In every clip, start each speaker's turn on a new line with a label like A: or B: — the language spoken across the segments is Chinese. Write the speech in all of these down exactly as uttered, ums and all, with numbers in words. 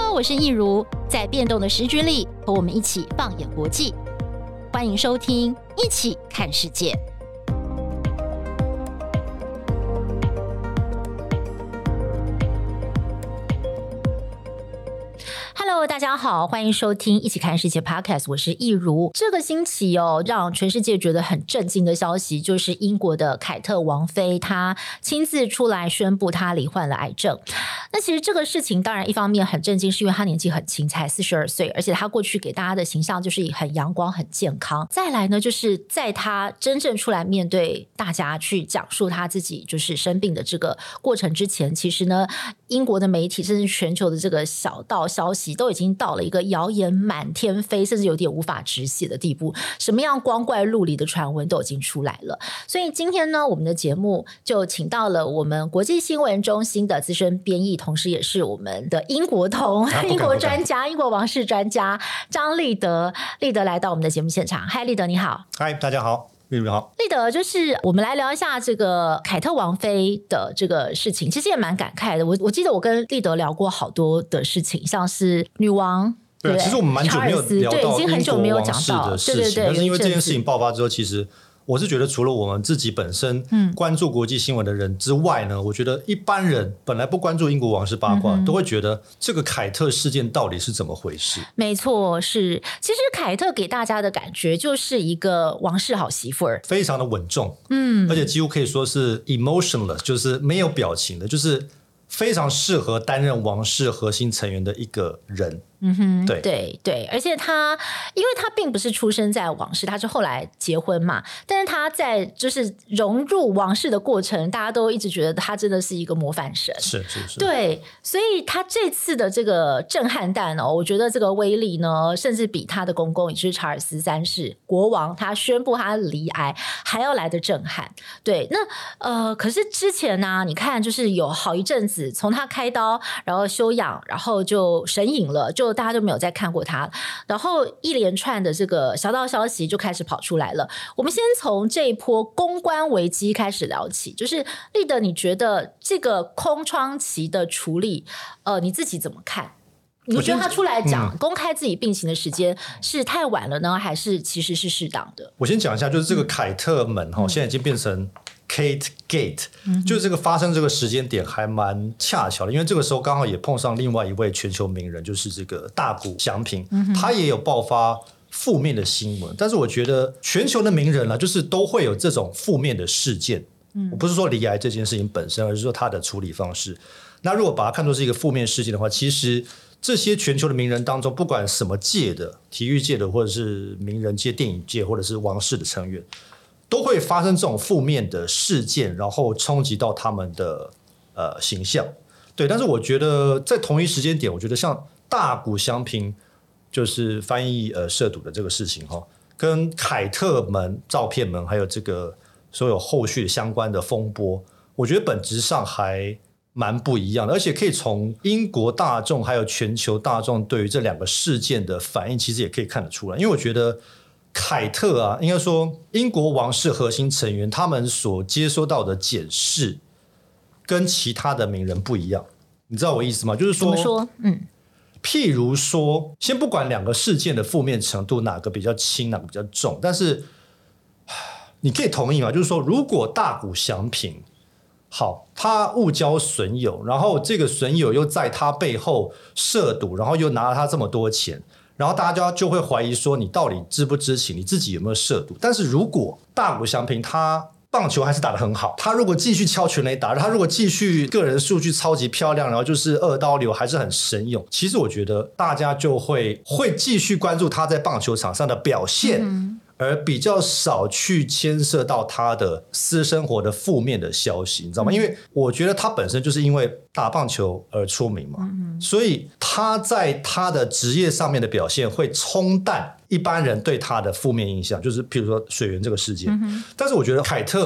A: Hello， 我是易如，在变动的时局里，和我们一起放眼国际。欢迎收听《一起看世界》。Hello， 大家好，欢迎收听《一起看世界》Podcast， 我是易如。这个星期哦，让全世界觉得很震惊的消息，就是英国的凯特王妃，她亲自出来宣布她罹患了癌症。那其实这个事情当然一方面很震惊，是因为她年纪很轻，才四十二岁，而且她过去给大家的形象就是很阳光、很健康。再来呢，就是在她真正出来面对大家去讲述她自己就是生病的这个过程之前，其实呢，英国的媒体甚至全球的这个小道消息都已经到了一个谣言满天飞，甚至有点无法止血的地步，什么样光怪陆离的传闻都已经出来了。所以今天呢，我们的节目就请到了我们国际新闻中心的资深编译，同时也是我们的英国通、啊、英国专家、英国王室专家张立德。立德来到我们的节目现场。嗨，立德你好。
B: 嗨，大家好。立好，
A: 立德，就是我们来聊一下这个凯特王妃的这个事情，其实也蛮感慨的。我我记得我跟立德聊过好多的事情，像是女王，对，
B: 其实我们蛮久没有聊到
A: 已经很久没有讲到
B: 的事情，
A: 对对对，
B: 但是因为这件事情爆发之后，其实我是觉得除了我们自己本身关注国际新闻的人之外呢、嗯、我觉得一般人本来不关注英国王室八卦、嗯、都会觉得这个凯特事件到底是怎么回事。
A: 没错，是其实凯特给大家的感觉就是一个王室好媳妇儿，
B: 非常的稳重，
A: 嗯，
B: 而且几乎可以说是 emotionless， 就是没有表情的，就是非常适合担任王室核心成员的一个人。
A: 嗯哼，
B: 对
A: 对对，而且他，因为他并不是出生在王室，他是后来结婚嘛，但是他在就是融入王室的过程，大家都一直觉得他真的是一个模范生，
B: 是是是，
A: 对，所以他这次的这个震撼弹哦，我觉得这个威力呢，甚至比他的公公也就是查尔斯三世国王他宣布他罹癌还要来的震撼。对，那呃，可是之前呢、啊，你看就是有好一阵子，从他开刀，然后休养，然后就神隐了，就大家就没有再看过他，然后一连串的这个小道消息就开始跑出来了。我们先从这一波公关危机开始聊起，就是立德，你觉得这个空窗期的处理，呃，你自己怎么看？你觉得他出来讲、嗯、公开自己病情的时间是太晚了呢，还是其实是适当的？
B: 我先讲一下，就是这个凯特门、嗯、现在已经变成Kate Gate、嗯、就是这个发生这个时间点还蛮恰巧的，因为这个时候刚好也碰上另外一位全球名人，就是这个大谷翔平、嗯、他也有爆发负面的新闻。但是我觉得全球的名人啦，就是都会有这种负面的事件、嗯、我不是说罹癌这件事情本身，而是说他的处理方式。那如果把它看作是一个负面事件的话，其实这些全球的名人当中，不管什么界的，体育界的，或者是名人界、电影界，或者是王室的成员，都会发生这种负面的事件，然后冲击到他们的呃形象。对，但是我觉得在同一时间点，我觉得像大谷翔平就是翻译呃涉毒的这个事情哈，跟凯特门照片门，还有这个所有后续相关的风波，我觉得本质上还蛮不一样的，而且可以从英国大众还有全球大众对于这两个事件的反应，其实也可以看得出来。因为我觉得凯特啊，应该说英国王室核心成员他们所接收到的检视跟其他的名人不一样，你知道我意思吗？就是说，
A: 怎么说？嗯，
B: 譬如说，先不管两个事件的负面程度哪个比较轻，哪个比较重，但是你可以同意吗？就是说，如果大谷翔平好，他误交损友，然后这个损友又在他背后涉赌，然后又拿了他这么多钱，然后大家就会怀疑说你到底知不知情，你自己有没有涉赌。但是如果大谷翔平他棒球还是打得很好，他如果继续敲全垒打，他如果继续个人数据超级漂亮，然后就是二刀流还是很神勇，其实我觉得大家就会会继续关注他在棒球场上的表现、嗯，而比较少去牵涉到他的私生活的负面的消息，你知道吗？因为我觉得他本身就是因为打棒球而出名嘛，嗯、所以他在他的职业上面的表现会冲淡一般人对他的负面印象，就是譬如说水源这个事件、嗯。但是我觉得凯特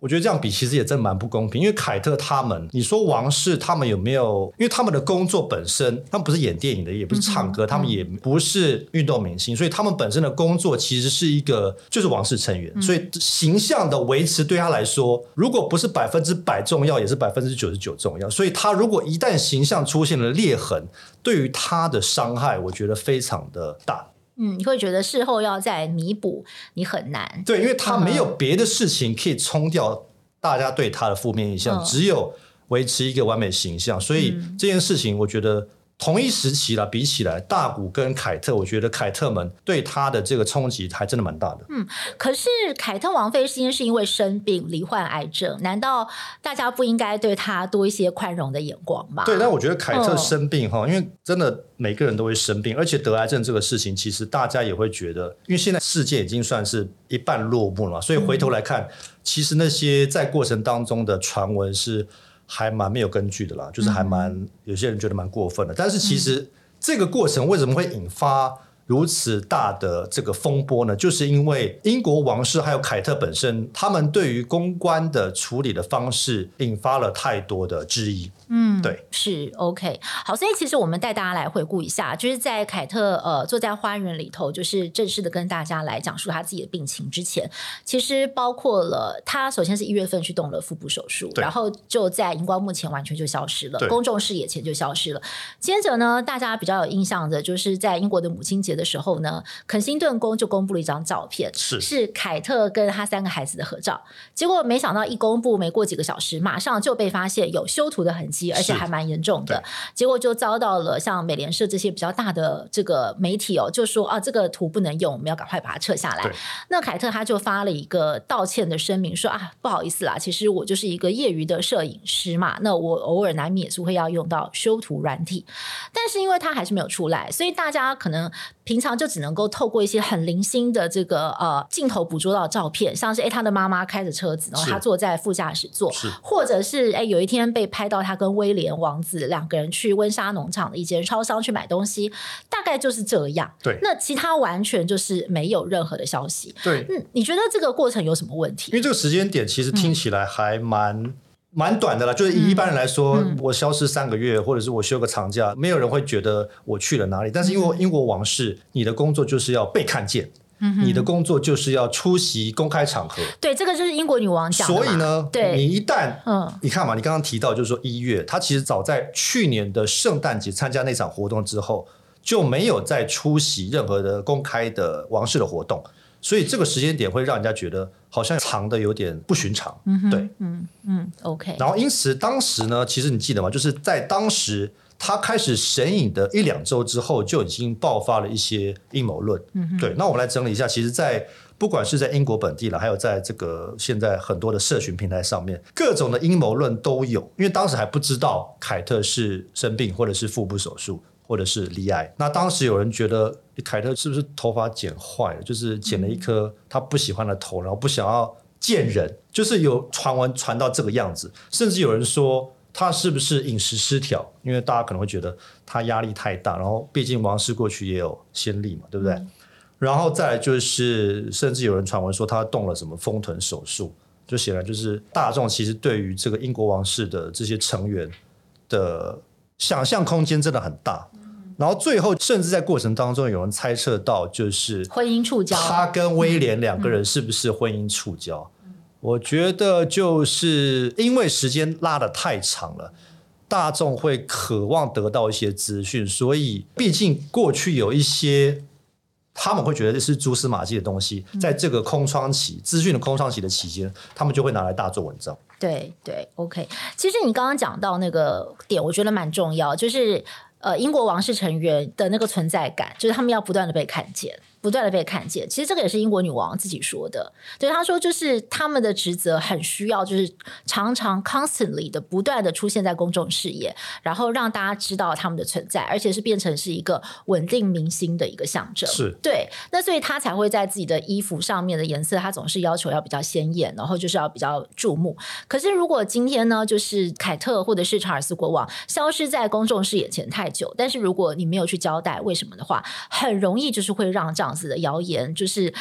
B: 我觉得这样比其实也真蛮不公平，因为凯特他们，你说王室他们有没有？因为他们的工作本身，他们不是演电影的，也不是唱歌，嗯、他们也不是运动明星，所以他们本身的工作其实是一个就是王室成员，嗯、所以形象的维持对他来说，如果不是百分之百重要，也是百分之九十九重要。所以他如果一旦形象出现了裂痕，对于他的伤害，我觉得非常的大。
A: 嗯，你会觉得事后要再弥补你很难。
B: 对，因为他没有别的事情可以冲掉大家对他的负面印象，嗯、只有维持一个完美形象。所以这件事情，我觉得同一时期啦，比起来，大谷跟凯特，我觉得凯特们对他的这个冲击还真的蛮大的。
A: 嗯，可是凯特王妃是因为生病罹患癌症，难道大家不应该对他多一些宽容的眼光吗？
B: 对，但我觉得凯特生病哈、嗯，因为真的每个人都会生病，而且得癌症这个事情，其实大家也会觉得，因为现在世界已经算是一半落幕了嘛，所以回头来看，嗯、其实那些在过程当中的传闻是还蛮没有根据的啦，就是还蛮、嗯、有些人觉得蛮过分的，但是其实这个过程为什么会引发如此大的这个风波呢？就是因为英国王室还有凯特本身，他们对于公关的处理的方式引发了太多的质疑。
A: 嗯，
B: 对，
A: 是 OK。好，所以其实我们带大家来回顾一下，就是在凯特呃坐在花园里头，就是正式的跟大家来讲述他自己的病情之前，其实包括了他首先是一月份去动了腹部手术，然后就在荧光幕前完全就消失了，公众视野前就消失了。接着呢，大家比较有印象的就是在英国的母亲节的时候呢，肯辛顿宫就公布了一张照片，
B: 是
A: 是凯特跟他三个孩子的合照。结果没想到一公布，没过几个小时，马上就被发现有修图的痕迹。而且还蛮严重的，结果就遭到了像美联社这些比较大的这个媒体哦，就说啊这个图不能用，我们要赶快把它撤下来。那凯特他就发了一个道歉的声明，说啊不好意思啦，其实我就是一个业余的摄影师嘛，那我偶尔难免也是会要用到修图软体，但是因为他还是没有出来，所以大家可能平常就只能够透过一些很零星的这个呃镜头捕捉到照片，像是哎他的妈妈开着车子，然后他坐在副驾驶座，或者是哎有一天被拍到他跟威廉王子两个人去温莎农场的一间超商去买东西，大概就是这样。
B: 对，
A: 那其他完全就是没有任何的消息。
B: 对，
A: 嗯，你觉得这个过程有什么问题？
B: 因为这个时间点其实听起来还蛮、嗯、蛮短的啦，就是以一般人来说、嗯、我消失三个月或者是我休个长假，没有人会觉得我去了哪里。但是因为英国王室，你的工作就是要被看见，嗯、你的工作就是要出席公开场合。
A: 对，这个就是英国女王讲的嘛。
B: 所以呢，
A: 对，
B: 你一旦、嗯、你看嘛，你刚刚提到就是说一月，他其实早在去年的圣诞节参加那场活动之后，就没有再出席任何的公开的王室的活动，所以这个时间点会让人家觉得好像藏的有点不寻常。
A: 嗯、
B: 对，
A: 嗯嗯 ，OK。
B: 然后因此当时呢，其实你记得吗？就是在当时他开始神隐的一两周之后，就已经爆发了一些阴谋论。嗯，对。那我们来整理一下，其实在不管是在英国本地了，还有在这个现在很多的社群平台上面，各种的阴谋论都有。因为当时还不知道凯特是生病，或者是腹部手术，或者是罹癌。那当时有人觉得凯特是不是头发剪坏了，就是剪了一颗他不喜欢的头，然后不想要见人，就是有传闻传到这个样子。甚至有人说他是不是饮食失调，因为大家可能会觉得他压力太大，然后毕竟王室过去也有先例嘛，对不对？嗯，然后再来就是甚至有人传闻说他动了什么丰臀手术，就显然就是大众其实对于这个英国王室的这些成员的想象空间真的很大。然后最后甚至在过程当中有人猜测到就是
A: 婚姻触礁，
B: 他跟威廉两个人是不是婚姻触礁。嗯，我觉得就是因为时间拉得太长了，大众会渴望得到一些资讯，所以毕竟过去有一些他们会觉得是蛛丝马迹的东西，在这个空窗期资讯的空窗期的期间，他们就会拿来大做文章。
A: 对对 OK。 其实你刚刚讲到那个点我觉得蛮重要，就是呃，英国王室成员的那个存在感，就是他们要不断的被看见，不断的被看见。其实这个也是英国女王自己说的，对，她说就是他们的职责很需要就是常常 constantly 的不断的出现在公众视野，然后让大家知道他们的存在，而且是变成是一个稳定民心的一个象征。
B: 是，
A: 对，那所以她才会在自己的衣服上面的颜色，她总是要求要比较鲜艳，然后就是要比较注目。可是如果今天呢，就是凯特或者是查尔斯国王消失在公众视野前太久，但是如果你没有去交代为什么的话，很容易就是会让这样子的谣言就是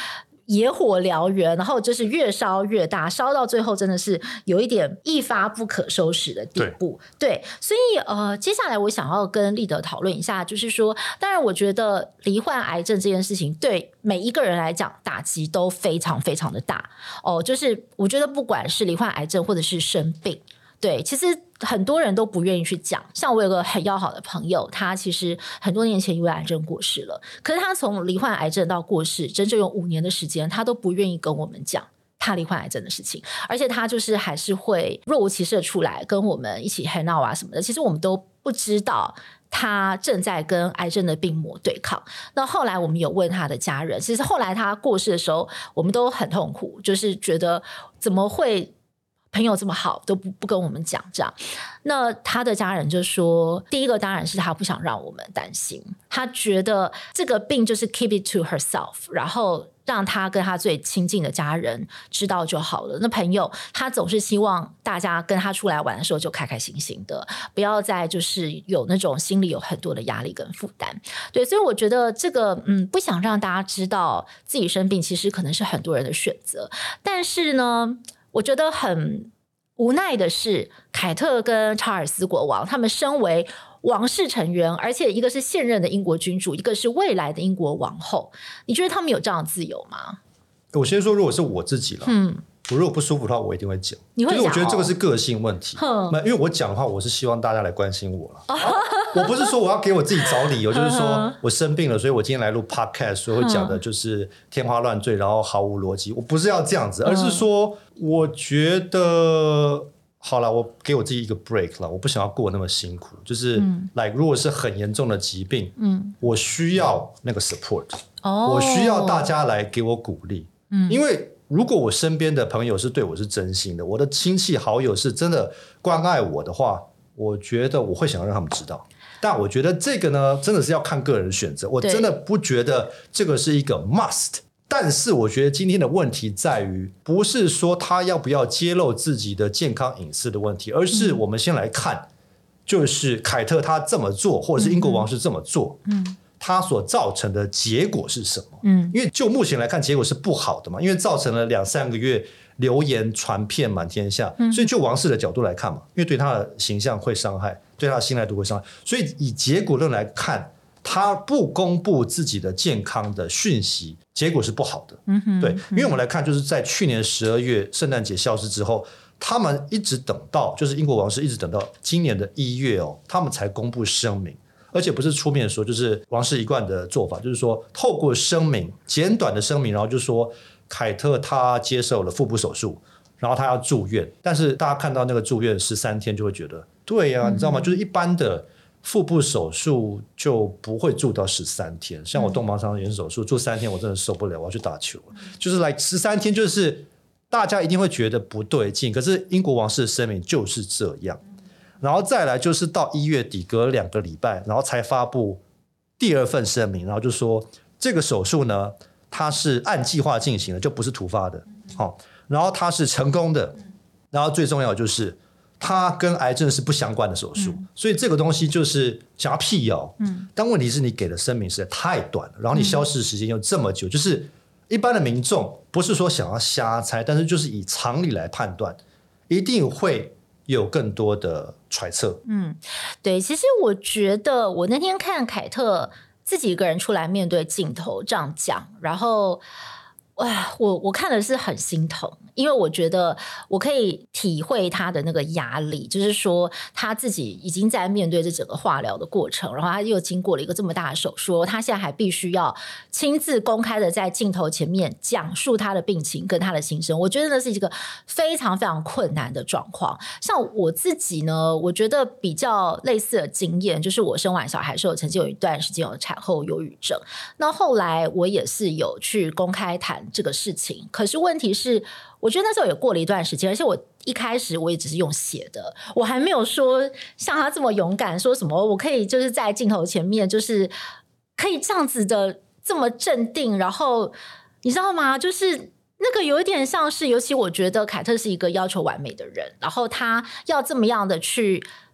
A: 野火燎原，然后就是越烧越大，烧到最后真的是有一点一发不可收拾的地步。 对, 对，所以呃，接下来我想要跟立德讨论一下，就是说当然我觉得罹患癌症这件事情对每一个人来讲打击都非常非常的大哦，就是我觉得不管是罹患癌症或者是生病，对，其实很多人都不愿意去讲。像我有个很要好的朋友，他其实很多年前因为癌症过世了，可是他从罹患癌症到过世整整有五年的时间，他都不愿意跟我们讲他罹患癌症的事情，而且他就是还是会若无其事的出来跟我们一起 hang out 啊什么的，其实我们都不知道他正在跟癌症的病魔对抗。那后来我们有问他的家人，其实后来他过世的时候我们都很痛苦，就是觉得怎么会朋友这么好都 不, 不跟我们讲这样。那他的家人就说，第一个当然是他不想让我们担心，他觉得这个病就是 keep it to herself， 然后让他跟他最亲近的家人知道就好了。那朋友他总是希望大家跟他出来玩的时候就开开心心的，不要再就是有那种心里有很多的压力跟负担。对，所以我觉得这个嗯，不想让大家知道自己生病其实可能是很多人的选择。但是呢，我觉得很无奈的是，凯特跟查尔斯国王他们身为王室成员，而且一个是现任的英国君主，一个是未来的英国王后，你觉得他们有这样的自由吗？
B: 我先说如果是我自己了，嗯，我如果不舒服的话我一定会讲。
A: 你会讲哦？
B: 就是我觉得这个是个性问题，因为我讲的话我是希望大家来关心我了、啊、我不是说我要给我自己找理由就是说我生病了所以我今天来录 podcast 所以会讲的就是天花乱坠然后毫无逻辑，我不是要这样子，而是说我觉得好了，我给我自己一个 break 了，我不想要过那么辛苦，就是、嗯、like 如果是很严重的疾病、嗯、我需要那个 support、哦、我需要大家来给我鼓励、嗯、因为如果我身边的朋友是对我是真心的，我的亲戚好友是真的关爱我的话，我觉得我会想要让他们知道。但我觉得这个呢真的是要看个人选择，我真的不觉得这个是一个 must。但是我觉得今天的问题在于不是说他要不要揭露自己的健康隐私的问题，而是我们先来看就是凯特他这么做或者是英国王室这么做、嗯、他所造成的结果是什么、嗯、因为就目前来看结果是不好的嘛，因为造成了两三个月流言传遍满天下、嗯、所以就王室的角度来看嘛，因为对他的形象会伤害，对他的信赖度会伤害，所以以结果论来看他不公布自己的健康的讯息结果是不好的、嗯哼，对，因为我们来看就是在去年十二月圣诞节消失之后，他们一直等到就是英国王室一直等到今年的一月哦，他们才公布声明，而且不是出面说，就是王室一贯的做法，就是说透过声明简短的声明，然后就说凯特他接受了腹部手术，然后他要住院，但是大家看到那个住院十三天就会觉得对啊、嗯、你知道吗，就是一般的腹部手术就不会住到十三天，像我动盲肠炎手术、嗯、住三天我真的受不了，我要去打球、嗯、就是来十三天，就是大家一定会觉得不对劲，可是英国王室的声明就是这样、嗯、然后再来就是到一月底隔两个礼拜，然后才发布第二份声明，然后就说这个手术呢它是按计划进行的，就不是突发的、嗯哦、然后它是成功的，然后最重要的就是它跟癌症是不相关的手术、嗯、所以这个东西就是想要辟谣、嗯、但问题是你给的声明实在太短了，然后你消失时间又这么久、嗯、就是一般的民众不是说想要瞎猜，但是就是以常理来判断一定会有更多的揣测。嗯，
A: 对，其实我觉得我那天看凯特自己一个人出来面对镜头这样讲，然后哇，我我看的是很心疼，因为我觉得我可以体会他的那个压力，就是说他自己已经在面对这整个化疗的过程，然后他又经过了一个这么大的手术，他现在还必须要亲自公开的在镜头前面讲述他的病情跟他的心声，我觉得那是一个非常非常困难的状况。像我自己呢，我觉得比较类似的经验就是我生完小孩的时候曾经有一段时间有产后忧郁症，那后来我也是有去公开谈这个事情，可是问题是我觉得那时候也过了一段时间，而且我一开始我也只是用写的，我还没有说像他这么勇敢说什么我可以就是在镜头前面就是可以这样子的这么镇定，然后你知道吗，就是那个有一点像是，尤其我觉得凯特是一个要求完美的人，然后他要这么样的去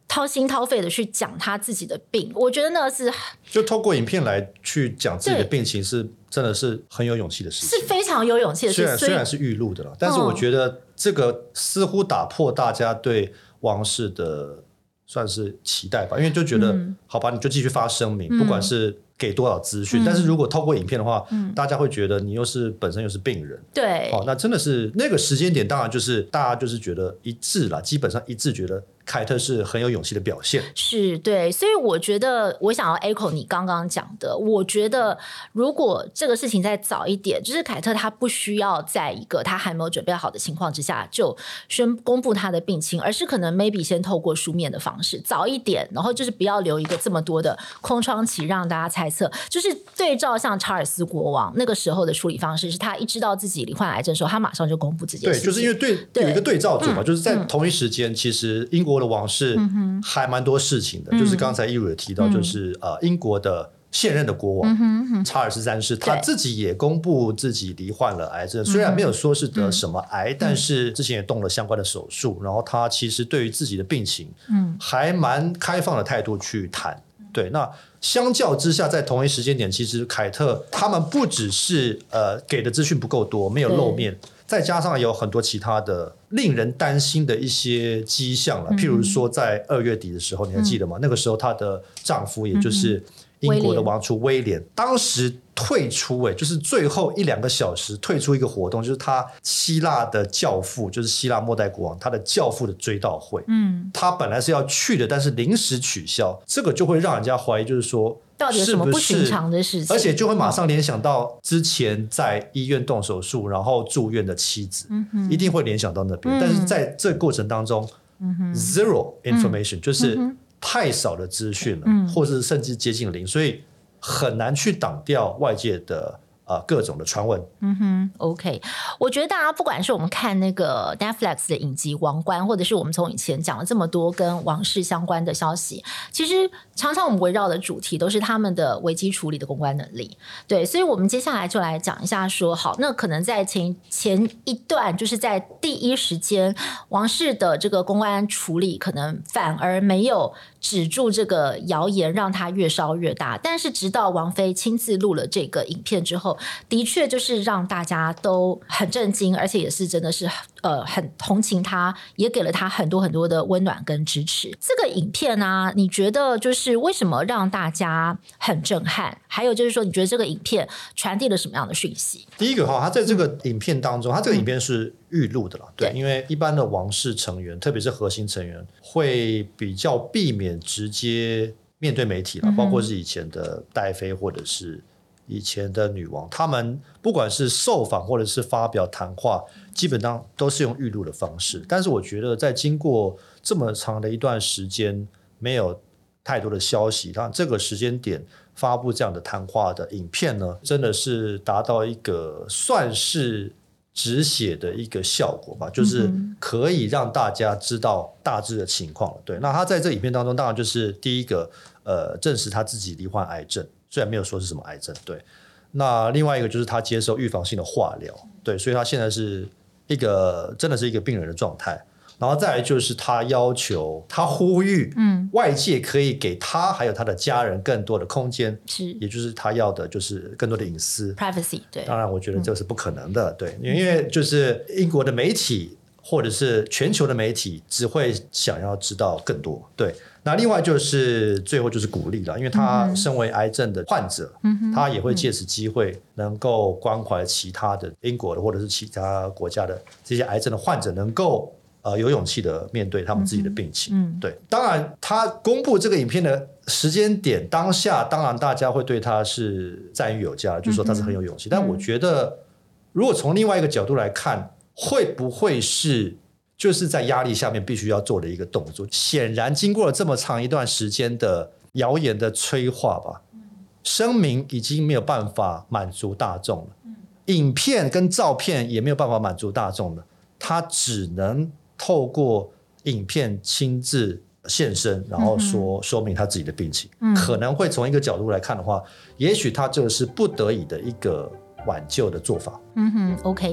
A: 掏心掏肺的去讲他自己的病，我觉得那是
B: 就透过影片来去讲自己的病情是真的是很有勇气的事情，
A: 是非常有勇气的事情。
B: 虽然虽然是预录的了，但是我觉得这个似乎打破大家对王室的算是期待吧，因为就觉得、嗯、好吧，你就继续发声明、嗯、不管是给多少资讯、嗯、但是如果透过影片的话、嗯、大家会觉得你又是本身又是病人，
A: 对、
B: 哦、那真的是那个时间点当然就是大家就是觉得一致啦，基本上一致觉得凯特是很有勇气的表现，
A: 是对，所以我觉得我想要 echo 你刚刚讲的，我觉得如果这个事情再早一点，就是凯特他不需要在一个他还没有准备好的情况之下就宣公布他的病情，而是可能 maybe 先透过书面的方式早一点，然后就是不要留一个这么多的空窗期让大家猜测，就是对照像查尔斯国王那个时候的处理方式，是他一知道自己罹患癌症的时候他马上就公布这件事情，
B: 对，就是因为 对, 对有一个对照组嘛、嗯、就是在同一时间、嗯、其实英国的王室还蛮多事情的、嗯、就是刚才一如也提到，就是、嗯呃、英国的现任的国王、嗯嗯、查尔斯三世他自己也公布自己罹患了癌症，虽然没有说是得什么癌、嗯、但是之前也动了相关的手术，然后他其实对于自己的病情还蛮开放的态度去谈，对，那相较之下在同一时间点，其实凯特他们不只是、呃、给的资讯不够多，没有露面，再加上有很多其他的令人担心的一些迹象了、嗯、譬如说在二月底的时候你还记得吗、嗯、那个时候她的丈夫也就是英国的王储威廉、嗯、当时退出、欸、就是最后一两个小时退出一个活动，就是他希腊的教父，就是希腊末代国王他的教父的追悼会，嗯，他本来是要去的，但是临时取消，这个就会让人家怀疑，就是说
A: 到底有什么不寻常的事情，
B: 而且就会马上联想到之前在医院动手术然后住院的妻子、嗯、一定会联想到那边、嗯、但是在这个过程当中、嗯、zero information、嗯、就是太少的资讯了、嗯、或是甚至接近零，所以很难去挡掉外界的呃，各种的传闻。
A: 嗯哼 OK， 我觉得大家不管是我们看那个 Netflix 的影集《王冠》，或者是我们从以前讲了这么多跟王室相关的消息，其实常常我们围绕的主题都是他们的危机处理的公关能力。对，所以我们接下来就来讲一下说，好，那可能在前前一段，就是在第一时间王室的这个公关处理可能反而没有止住这个谣言，让它越烧越大，但是直到王妃亲自录了这个影片之后，的确就是让大家都很震惊，而且也是真的是呃很同情他，也给了他很多很多的温暖跟支持。这个影片啊，你觉得就是为什么让大家很震撼？还有就是说，你觉得这个影片传递了什么样的讯息？
B: 第一个哈，他在这个影片当中，他、嗯、这个影片是预录的啦，对，因为一般的王室成员，特别是核心成员，会比较避免直接面对媒体啦、嗯、包括是以前的戴妃或者是以前的女王，他们不管是受访或者是发表谈话，基本上都是用预录的方式。但是我觉得在经过这么长的一段时间没有太多的消息，让这个时间点发布这样的谈话的影片呢，真的是达到一个算是止血的一个效果吧，就是可以让大家知道大致的情况了。对，那他在这影片当中当然就是第一个呃证实他自己罹患癌症，虽然没有说是什么癌症，对。那另外一个就是他接受预防性的化疗，对，所以他现在是一个真的是一个病人的状态。然后再来就是他要求他呼吁外界可以给他还有他的家人更多的空间，是，也就是他要的就是更多的隐私
A: privacy。 对，
B: 当然我觉得这是不可能的、嗯、对，因为就是英国的媒体或者是全球的媒体只会想要知道更多，对。那另外就是最后就是鼓励了，因为他身为癌症的患者、嗯、他也会借此机会能够关怀其他的英国的或者是其他国家的这些癌症的患者，能够呃有勇气的面对他们自己的病情、嗯、对。当然他公布这个影片的时间点当下，当然大家会对他是赞誉有加，就是说他是很有勇气、嗯、但我觉得如果从另外一个角度来看，会不会是就是在压力下面必须要做的一个动作？显然经过了这么长一段时间的谣言的催化吧，声明已经没有办法满足大众了，影片跟照片也没有办法满足大众了，他只能透过影片亲自现身，然后说说明他自己的病情、嗯、可能会从一个角度来看的话，也许他这个是不得已的一个挽救的做法。
A: 嗯哼 OK。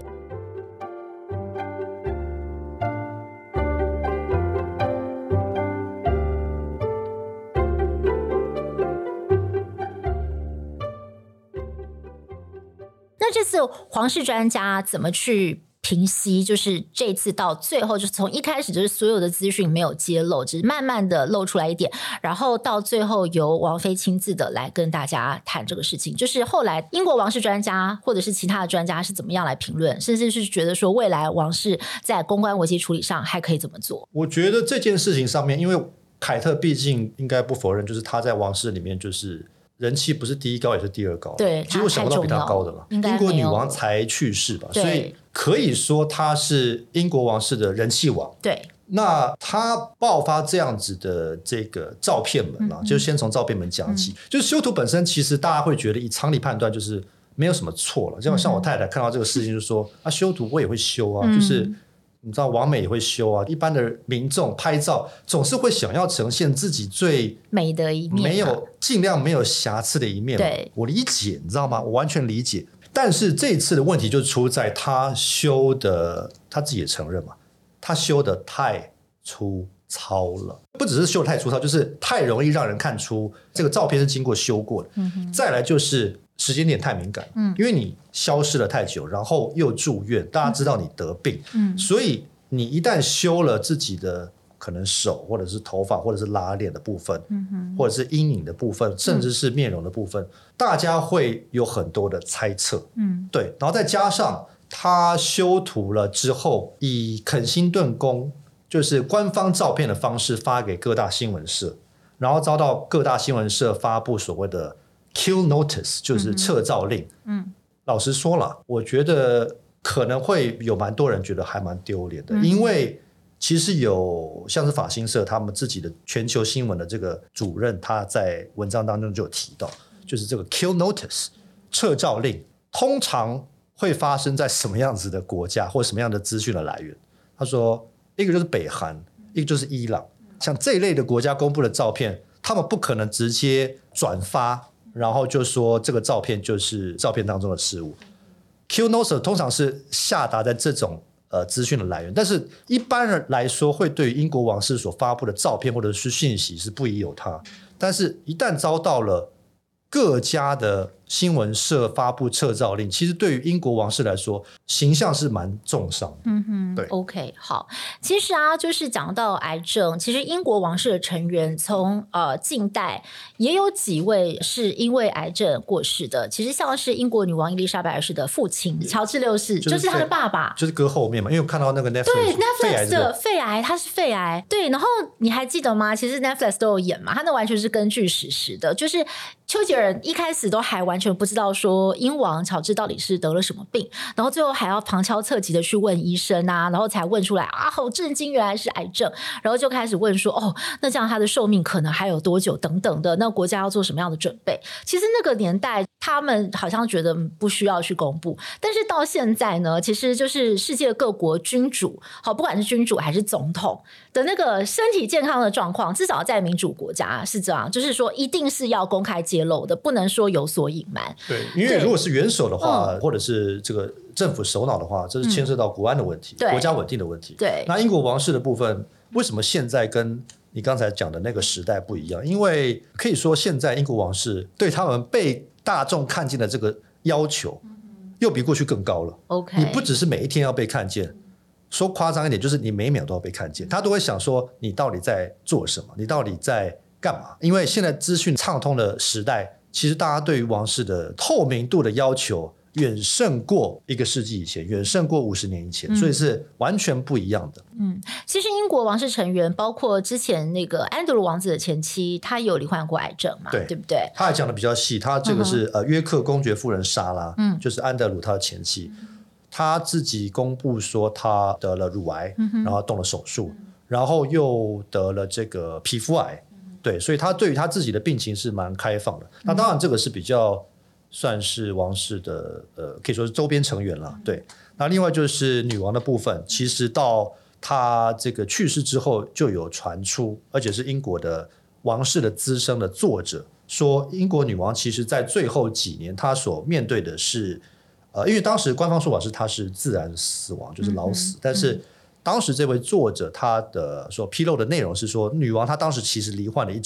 A: 那这次皇室专家怎么去平息，就是这次到最后，就是从一开始就是所有的资讯没有揭露，只是慢慢的露出来一点，然后到最后由王妃亲自的来跟大家谈这个事情，就是后来英国王室专家或者是其他的专家是怎么样来评论，甚至是觉得说未来王室在公关危机处理上还可以怎么做。
B: 我觉得这件事情上面，因为凯特毕竟应该不否认，就是他在王室里面就是人气不是第一高也是第二高，
A: 对，
B: 其实我想不到比他高的了。英国女王才去世吧，所以可以说他是英国王室的人气王。
A: 对，
B: 那他爆发这样子的这个照片门啊，嗯嗯就先从照片门讲起。嗯、就是修图本身，其实大家会觉得以常理判断就是没有什么错了。就像我太太看到这个事情就说、嗯、啊，修图我也会修啊，嗯、就是你知道王美也会修啊。一般的民众拍照总是会想要呈现自己最
A: 美的一面、啊，
B: 没有尽量没有瑕疵的一面。
A: 对，
B: 我理解，你知道吗？我完全理解。但是这一次的问题就出在他修的，他自己也承认嘛，他修的太粗糙了。不只是修的太粗糙，就是太容易让人看出这个照片是经过修过的。嗯、再来就是时间点太敏感，嗯、因为你消失了太久，然后又住院，大家知道你得病，嗯、所以你一旦修了自己的可能手或者是头发或者是拉链的部分、嗯、或者是阴影的部分，甚至是面容的部分、嗯、大家会有很多的猜测、嗯、对，然后再加上他修图了之后以肯辛顿宫就是官方照片的方式发给各大新闻社，然后遭到各大新闻社发布所谓的 kill notice 就是撤照令、嗯嗯、老实说了，我觉得可能会有蛮多人觉得还蛮丢脸的、嗯、因为其实有像是法新社他们自己的全球新闻的这个主任，他在文章当中就有提到，就是这个 kill notice 撤照令通常会发生在什么样子的国家或什么样的资讯的来源。他说一个就是北韩，一个就是伊朗，像这一类的国家公布的照片，他们不可能直接转发然后就说这个照片就是照片当中的失误。 kill notice 通常是下达在这种呃，资讯的来源，但是一般人来说会对于英国王室所发布的照片或者是讯息是不疑有他，但是一旦遭到了各家的新闻社发布撤照令，其实对于英国王室来说形象是蛮重伤的。
A: 嗯哼，对 OK 好。其实啊就是讲到癌症，其实英国王室的成员从呃近代也有几位是因为癌症过世的，其实像是英国女王伊丽莎白二世的父亲乔治六世，就是他的爸爸，
B: 就是搁后面嘛，因为我看到那个 Netflix
A: 对 Netflix 的肺癌，他是肺癌，对，然后你还记得吗？其实 Netflix 都有演嘛，他那完全是根据史实的，就是丘吉尔一开始都还完全不知道说英王乔治到底是得了什么病，然后最后还要旁敲侧击的去问医生啊，然后才问出来啊，好震惊，原来是癌症，然后就开始问说哦，那这样他的寿命可能还有多久等等的，那国家要做什么样的准备。其实那个年代他们好像觉得不需要去公布，但是到现在呢，其实就是世界各国君主，好，不管是君主还是总统的那个身体健康的状况，至少在民主国家是这样，就是说一定是要公开揭露的，不能说有所隐瞒。
B: 对，因为如果是元首的话、嗯、或者是这个政府首脑的话，这是牵涉到国安的问题、嗯、国家稳定的问题。
A: 对，
B: 那英国王室的部分为什么现在跟你刚才讲的那个时代不一样？因为可以说现在英国王室对他们被大众看见的这个要求又比过去更高了。
A: OK，
B: 你不只是每一天要被看见，说夸张一点就是你每一秒都要被看见，他都会想说你到底在做什么，你到底在干嘛。因为现在资讯畅通的时代，其实大家对于王室的透明度的要求远胜过一个世纪以前，远胜过五十年以前、嗯、所以是完全不一样的。
A: 嗯，其实英国王室成员包括之前那个安德鲁王子的前妻，他有罹患过癌症嘛， 对, 对不对？
B: 他还讲的比较细，他这个是、嗯、呃约克公爵夫人莎拉、嗯、就是安德鲁他的前妻、嗯、他自己公布说他得了乳癌、嗯、然后动了手术、嗯、然后又得了这个皮肤癌、嗯、对，所以他对于他自己的病情是蛮开放的、嗯、那当然这个是比较算是王室的呃，可以说是周边成员了。对，那另外就是女王的部分，其实到她这个去世之后，就有传出，而且是英国的王室的资深的作者说，英国女王其实在最后几年，她所面对的是呃，因为当时官方说法是她是自然死亡，就是老死，嗯、但是当时这位作者他的所披露的内容是说，女王她当时其实罹患了一种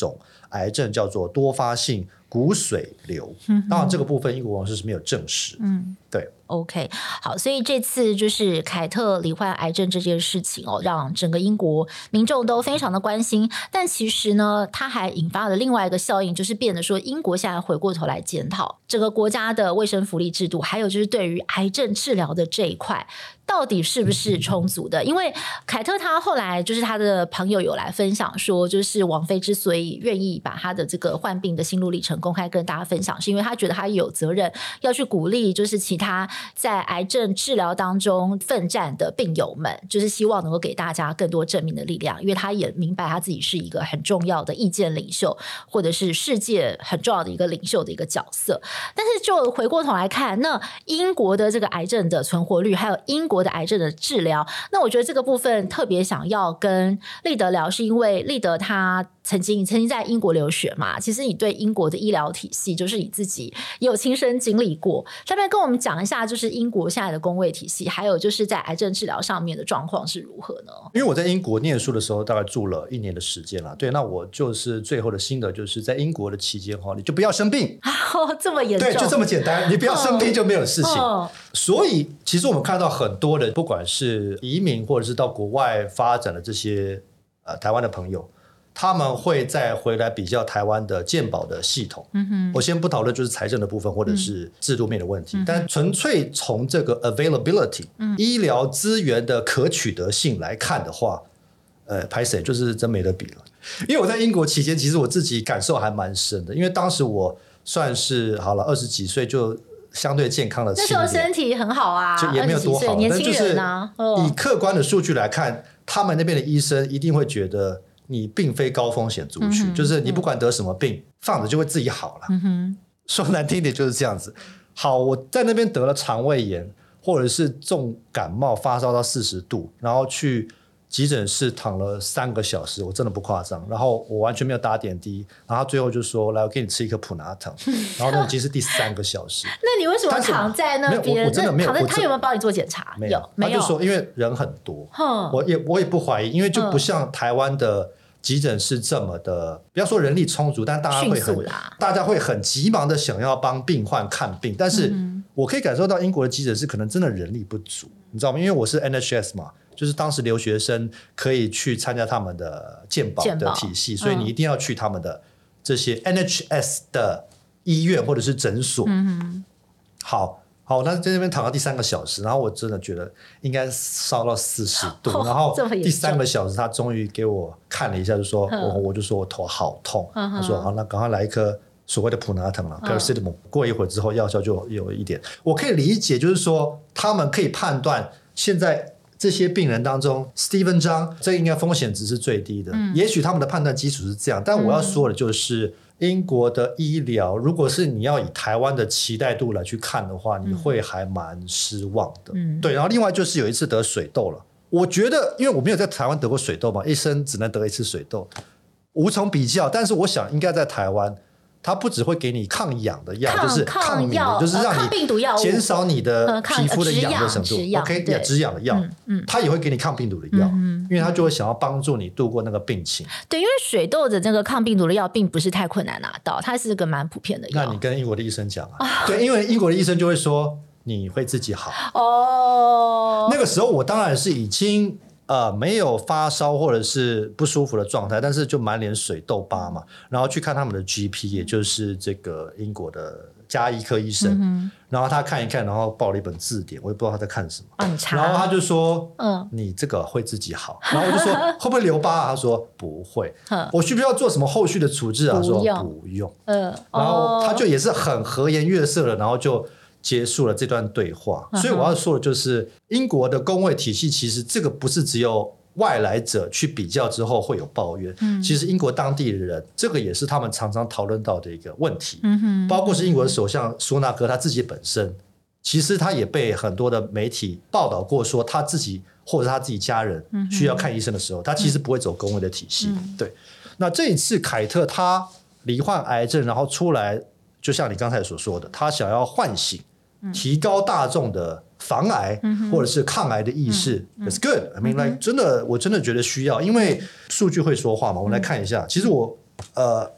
B: 癌症叫做多发性骨髓瘤。嗯、当然这个部分英国王室是没有证实。嗯，对。
A: OK， 好，所以这次就是凯特罹患癌症这件事情哦，让整个英国民众都非常的关心。但其实呢，它还引发了另外一个效应，就是变得说，英国现在回过头来检讨整个国家的卫生福利制度，还有就是对于癌症治疗的这一块，到底是不是充足的？因为凯特他后来就是他的朋友有来分享说，就是王妃之所以愿意把他的这个患病的心路历程公开跟大家分享，是因为他觉得他有责任要去鼓励，就是其他在癌症治疗当中奋战的病友们，就是希望能够给大家更多正面的力量，因为他也明白他自己是一个很重要的意见领袖，或者是世界很重要的一个领袖的一个角色。但是就回过头来看，那英国的这个癌症的存活率，还有英国的癌症的治疗，那我觉得这个部分特别想要跟立德聊，是因为立德他曾经曾经在英国留学嘛，其实你对英国的医疗体系，就是你自己也有亲身经历过，下面跟我们讲一下，就是英国现在的公卫体系，还有就是在癌症治疗上面的状况是如何呢？
B: 因为我在英国念书的时候，大概住了一年的时间了。对，那我就是最后的心得，就是在英国的期间哈，你就不要生病，
A: 哦，这么严重？
B: 对，就这么简单，你不要生病就没有事情。哦、所以，其实我们看到很多的，不管是移民或者是到国外发展的这些呃台湾的朋友。他们会再回来比较台湾的健保的系统、嗯、我先不讨论就是财政的部分或者是制度面的问题、嗯、但纯粹从这个 availability、嗯、医疗资源的可取得性来看的话，呃，拍谁就是真没得比了。因为我在英国期间其实我自己感受还蛮深的，因为当时我算是好了二十几岁就相对健康的青年，
A: 那时候身体很好啊，
B: 就也没有多好，
A: 年轻人啊、
B: 但就是以客观的数据来看、哦、他们那边的医生一定会觉得你并非高风险族群、嗯、就是你不管得什么病、嗯、放着就会自己好了、嗯、说难听点就是这样子。好，我在那边得了肠胃炎或者是重感冒发烧到四十度，然后去急诊室躺了三个小时，我真的不夸张，然后我完全没有打点滴，然后他最后就说来我给你吃一颗普拿疼，然后那已经是第三个小时
A: 那你为什么躺在那边？
B: 我真的没有，
A: 躺在他有没有帮你做检查？
B: 没有，
A: 没有。
B: 他就说因为人很多，我也我也不怀疑，因为就不像台湾的急诊室这么的，不要说人力充足，但大家会很大家会很急忙的想要帮病患看病，但是我可以感受到英国的急诊室可能真的人力不足，你知道吗？因为我是 N H S 嘛，就是当时留学生可以去参加他们的健保的体系，所以你一定要去他们的这些 N H S 的医院或者是诊所。嗯、好好，那在那边躺到第三个小时，然后我真的觉得应该烧到四十度、哦、然后第三个小时他终于给我看了一下，就说、嗯、我, 我就说我头好痛、嗯、他说好，那赶快来一颗所谓的普拿疼了 paracetamol、嗯、过一会儿之后药效就有一点。我可以理解，就是说他们可以判断现在这些病人当中 Stephen 张这应该风险值是最低的、嗯、也许他们的判断基础是这样，但我要说的就是英国的医疗如果是你要以台湾的期待度来去看的话，你会还蛮失望的、嗯、对。然后另外就是有一次得水痘了，我觉得因为我没有在台湾得过水痘嘛，一生只能得一次水痘，无从比较，但是我想应该在台湾它不只会给你抗痒的药，就是抗敏的，就是让你减少你的皮肤的痒的程度、呃、OK 止痒的药、嗯嗯、它也会给你抗病毒的药、嗯、因为它就会想要帮助你度过那个病情。
A: 对，因为水痘的那个抗病毒的药并不是太困难拿到，它是个蛮普遍的药。
B: 那你跟英国的医生讲啊对，因为英国的医生就会说你会自己好
A: 哦。
B: 那个时候我当然是已经呃，没有发烧或者是不舒服的状态，但是就满脸水痘疤嘛，然后去看他们的 G P， 也就是这个英国的家医科医生、嗯、然后他看一看，然后报了一本字典，我也不知道他在看什么、
A: 啊、
B: 然后他就说嗯，你这个会自己好，然后我就说会不会留疤、啊、他说不会我需不需要做什么后续的处置啊？他说不用、呃、然后他就也是很和颜悦色的，然后就结束了这段对话。所以我要说的就是英国的公卫体系其实这个不是只有外来者去比较之后会有抱怨、嗯、其实英国当地的人这个也是他们常常讨论到的一个问题、嗯、包括是英国的首相苏纳克他自己本身其实他也被很多的媒体报道过，说他自己或者他自己家人需要看医生的时候、嗯、他其实不会走公卫的体系、嗯、对。那这一次凯特他罹患癌症然后出来，就像你刚才所说的，他想要唤醒提高大众的防癌、嗯、或者是抗癌的意识、嗯、It's good I mean、like 真的我真的觉得需要，因为数据会说话嘛。我们来看一下、嗯、其实我呃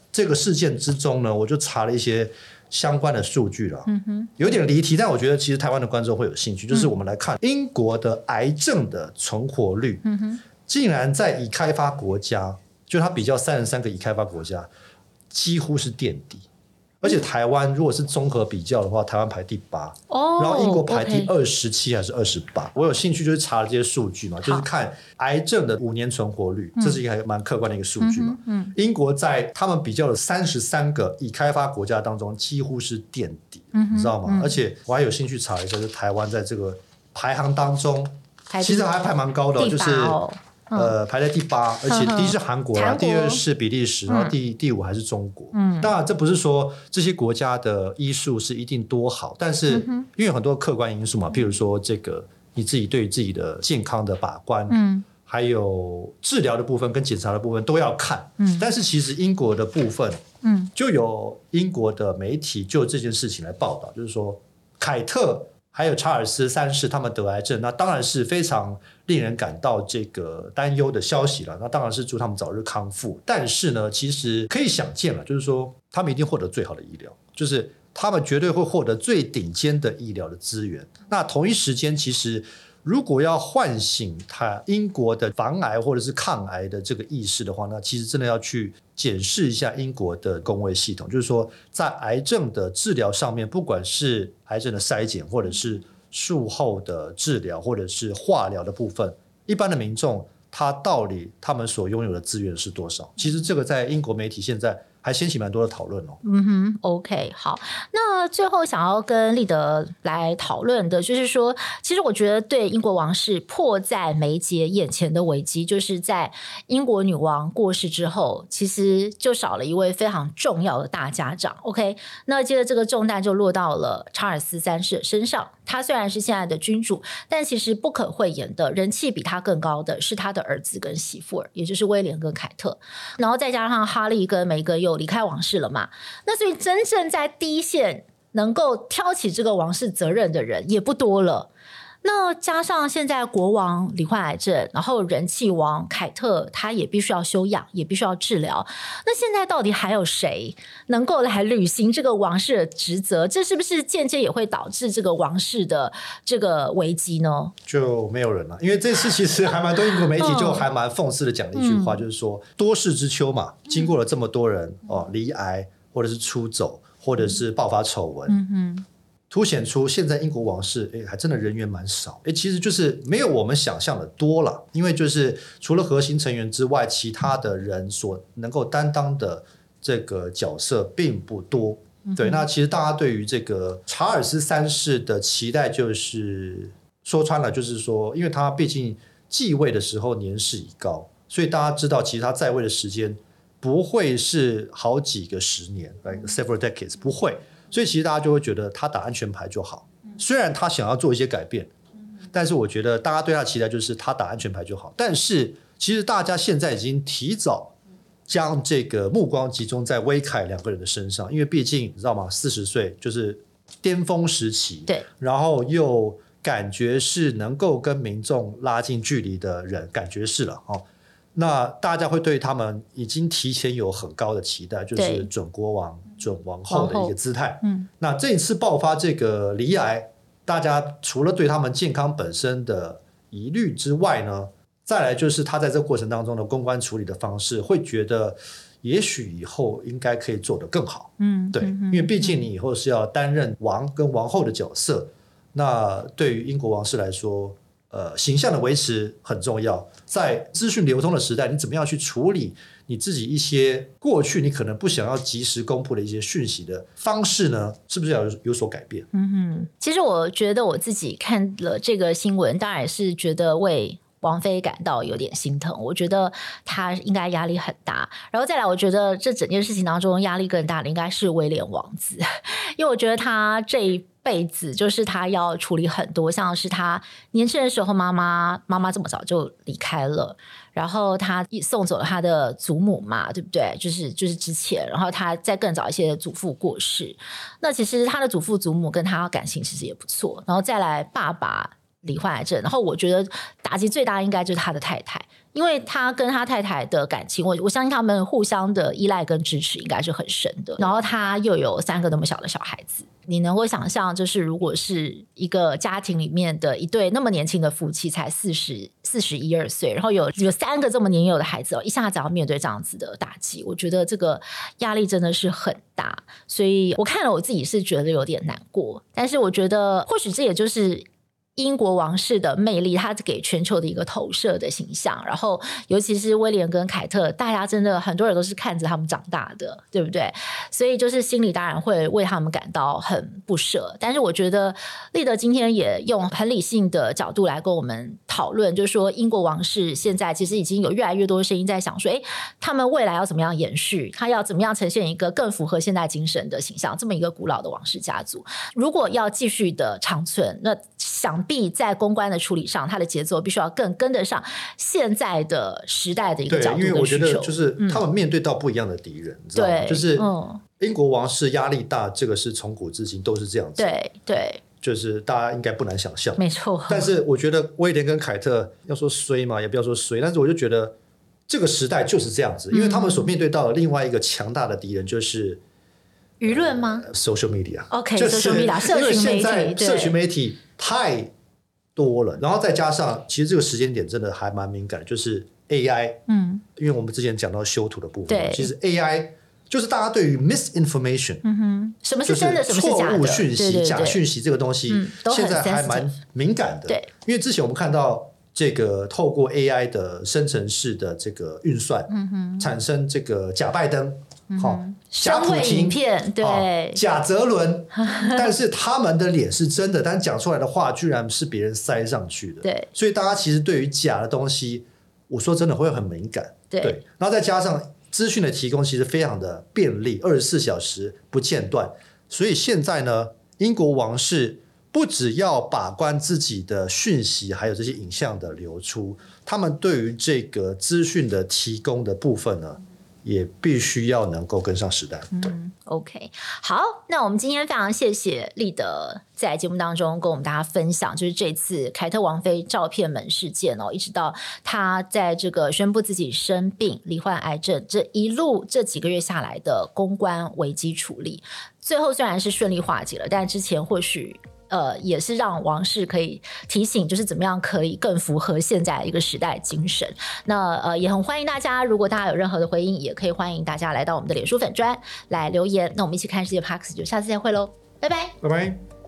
B: 这个事件之中呢，我就查了一些相关的数据了，嗯哼，有点离题，但我觉得其实台湾的观众会有兴趣，就是我们来看英国的癌症的存活率，嗯哼，竟然在已开发国家，就它比较三十三个已开发国家，几乎是垫底。而且台湾如果是综合比较的话，台湾排第八，哦，然后英国排第二十七还是二十八。我有兴趣就是查了这些数据嘛，就是看癌症的五年存活率，这是一个还蛮客观的一个数据嘛。嗯嗯、英国在他们比较的三十三个已开发国家当中，几乎是垫底，嗯、你知道吗？嗯、而且我还有兴趣查一下，就是台湾在这个排行当中，其实还排蛮高的，就是。呃，排在第八，而且第一是韩国啦，第二是比利时，然后第、嗯、第五还是中国。嗯，当然这不是说这些国家的医术是一定多好，但是因为有很多客观因素嘛，譬如说这个你自己对于自己的健康的把关，嗯，还有治疗的部分跟检查的部分都要看。嗯，但是其实英国的部分，嗯，就有英国的媒体就这件事情来报道，就是说凯特还有查尔斯三世他们得癌症，那当然是非常令人感到这个担忧的消息了。那当然是祝他们早日康复。但是呢，其实可以想见了，就是说他们一定获得最好的医疗，就是他们绝对会获得最顶尖的医疗的资源。那同一时间，其实如果要唤醒他英国的防癌或者是抗癌的这个意识的话，那其实真的要去检视一下英国的公卫系统，就是说在癌症的治疗上面，不管是癌症的筛检或者是术后的治疗或者是化疗的部分，一般的民众他到底他们所拥有的资源是多少？其实这个在英国媒体现在还掀起蛮多的讨论哦。
A: 嗯哼 ，OK， 好。那最后想要跟立德来讨论的，就是说，其实我觉得对英国王室迫在眉睫眼前的危机，就是在英国女王过世之后，其实就少了一位非常重要的大家长。OK， 那接着这个重担就落到了查尔斯三世身上。他虽然是现在的君主，但其实不可讳言的，人气比他更高的是他的儿子跟媳妇儿，也就是威廉跟凯特，然后再加上哈利跟梅根又离开王室了嘛，那所以真正在第一线能够挑起这个王室责任的人也不多了。那加上现在国王罹患癌症，然后人气王凯特他也必须要休养，也必须要治疗。那现在到底还有谁能够来履行这个王室的职责？这是不是间接也会导致这个王室的这个危机呢？
B: 就没有人了，因为这次其实还蛮多英国媒体就还蛮讽刺的讲了一句话，嗯、就是说多事之秋嘛，经过了这么多人哦罹癌或者是出走，或者是爆发丑闻。嗯嗯，凸显出现在英国王室诶还真的人员蛮少，诶其实就是没有我们想象的多了，因为就是除了核心成员之外，其他的人所能够担当的这个角色并不多。嗯、对，那其实大家对于这个查尔斯三世的期待，就是说穿了就是说，因为他毕竟继位的时候年事已高，所以大家知道其实他在位的时间不会是好几个十年 like several decades， 不会，所以其实大家就会觉得他打安全牌就好，虽然他想要做一些改变，但是我觉得大家对他的期待就是他打安全牌就好。但是其实大家现在已经提早将这个目光集中在威凯两个人的身上，因为毕竟你知道吗，四十岁就是巅峰时期，
A: 对，
B: 然后又感觉是能够跟民众拉近距离的人，感觉是了哦。那大家会对他们已经提前有很高的期待，就是准国王、准王后的一个姿态。嗯，那这一次爆发这个罹癌，大家除了对他们健康本身的疑虑之外呢，再来就是他在这个过程当中的公关处理的方式，会觉得也许以后应该可以做得更好。嗯，对，因为毕竟你以后是要担任王跟王后的角色，那对于英国王室来说，呃，形象的维持很重要。在资讯流通的时代，你怎么样去处理你自己一些过去你可能不想要及时公布的一些讯息的方式呢？是不是要有所改变？
A: 嗯哼，其实我觉得我自己看了这个新闻，当然是觉得为王菲感到有点心疼，我觉得她应该压力很大。然后再来，我觉得这整件事情当中压力更大的应该是威廉王子，因为我觉得他这一辈子就是他要处理很多，像是他年轻的时候妈妈妈妈这么早就离开了，然后他送走了他的祖母嘛，对不对？就是就是之前，然后他再更早一些祖父过世，那其实他的祖父祖母跟他感情其实也不错，然后再来爸爸罹患癌症，然后我觉得打击最大应该就是他的太太，因为他跟他太太的感情，我我相信他们互相的依赖跟支持应该是很深的。然后他又有三个那么小的小孩子，你能够想象，就是如果是一个家庭里面的一对那么年轻的夫妻，才四十四十一二岁，然后有有三个这么年幼的孩子，一下子要面对这样子的打击，我觉得这个压力真的是很大。所以我看了，我自己是觉得有点难过，但是我觉得或许这也就是英国王室的魅力，它给全球的一个投射的形象。然后尤其是威廉跟凯特，大家真的很多人都是看着他们长大的，对不对？所以就是心里当然会为他们感到很不舍。但是我觉得立德今天也用很理性的角度来跟我们讨论，就是说英国王室现在其实已经有越来越多的声音在想说，诶，他们未来要怎么样延续，他要怎么样呈现一个更符合现代精神的形象，这么一个古老的王室家族，如果要继续的长存，那想必在公关的处理上，它的节奏必须要更跟得上现在的时代的一个角度跟需求。
B: 对，因为我觉得就是他们面对到不一样的敌人，嗯、你知道吗？就是英国王室压力大，这个是从古至今都是这样子。
A: 对对，
B: 就是大家应该不难想象，
A: 没错。
B: 但是我觉得威廉跟凯特要说衰嘛，也不要说衰，但是我就觉得这个时代就是这样子，因为他们所面对到的另外一个强大的敌人就是
A: 舆论吗、
B: 呃、？social media。OK，
A: social media， 社群媒体，
B: 因为现在社群媒体太多了，然后再加上其实这个时间点真的还蛮敏感的，就是 A I。嗯，因为我们之前讲到修图的部分，其实 A I。就是大家对于 misinformation，
A: 嗯哼，什么是真的，什么是假的，
B: 错误讯息、
A: 对对对
B: 假讯息这个东西，嗯、现在还蛮敏感的。
A: 对，
B: 因为之前我们看到这个透过 A I 的生成式的这个运算，嗯哼，产生这个假拜登，好、嗯，假普京，
A: 对，
B: 假泽伦，但是他们的脸是真的，但讲出来的话居然是别人塞上去的。
A: 对，
B: 所以大家其实对于假的东西，我说真的会很敏感。
A: 对，
B: 对，然后再加上资讯的提供其实非常的便利，二十四小时不间断，所以现在呢，英国王室不只要把关自己的讯息，还有这些影像的流出，他们对于这个资讯的提供的部分呢，也必须要能够跟上时代。
A: 嗯 OK， 好，那我们今天非常谢谢立德在节目当中跟我们大家分享，就是这次凯特王妃照片门事件哦，一直到他在这个宣布自己生病罹患癌症，这一路这几个月下来的公关危机处理，最后虽然是顺利化解了，但之前或许呃，也是让王室可以提醒，就是怎么样可以更符合现在一个时代精神。那呃，也很欢迎大家，如果大家有任何的回应，也可以欢迎大家来到我们的脸书粉专来留言。那我们一起看世界 Podcast， 就下次再会喽，拜拜，
B: 拜拜。